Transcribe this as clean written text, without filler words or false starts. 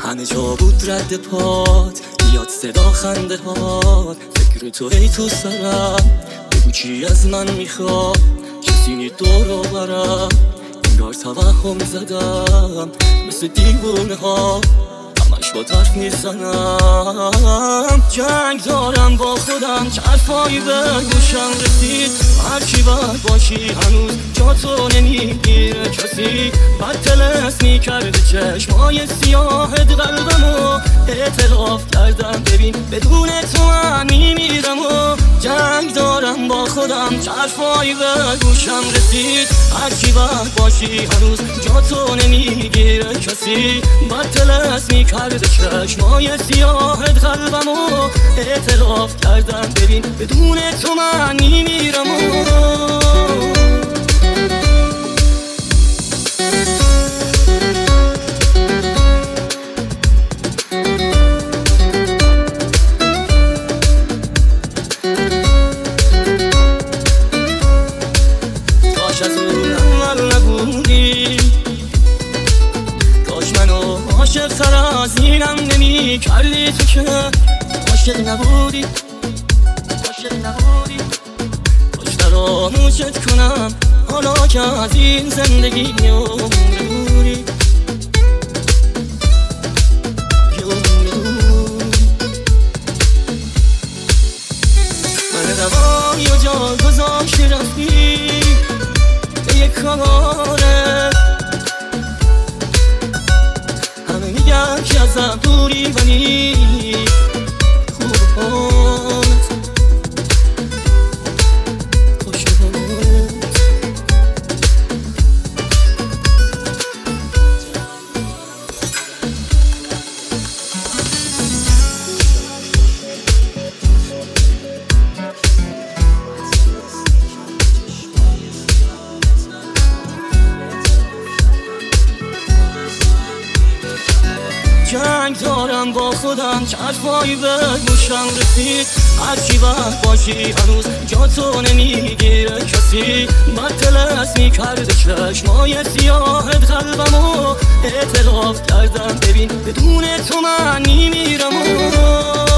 همه جا بود رد پات، میاد صدا خنده هات، فکر تو ای تو سرم، بگو چی از من میخواد، کسی نی دور و برم، انگار توهم زدم مثل دیوونه ها، همش با طرف میزنم. جنگ دارم با خودم که حرفایی به گوشم رسید، هرچی بد باشی هنوز جا تو نمیگیره کسی، بد تلس میکرده چشمای سیاهت قلبمو، اعتراف کردم ببین بدون تو من میمیرم و جنگ دارم با خودم که حرفایی به گوشم رسید، هرچی بد باشی هنوز جا تو نمیگیره کسی، بد تلس میکرده چشمای سیاهت قلبمو، اعتراف کردم ببین بدون تو من میمیرم و کاش از اون اول نبودی، کاش منو عاشق تر از اینم نمی کردی تو که عاشق نبودی، عاشق نبودی، کاش فراموشت کنم حالا که از این زندگی دوری. من روانی و جا گذاشتی رفتی به یک کاره، همه میگن که ازم دوری ولی خوبانت خوشبانت. جنگ دارم با خودم که حرفایی به گوشم رسید، هرچی بد باشی هنوز جا تو نمیگیره کسی، بد تلس میکرده چشمای سیاهت قلبمو، اعتراف کردم ببین بدون تو من میمیرم و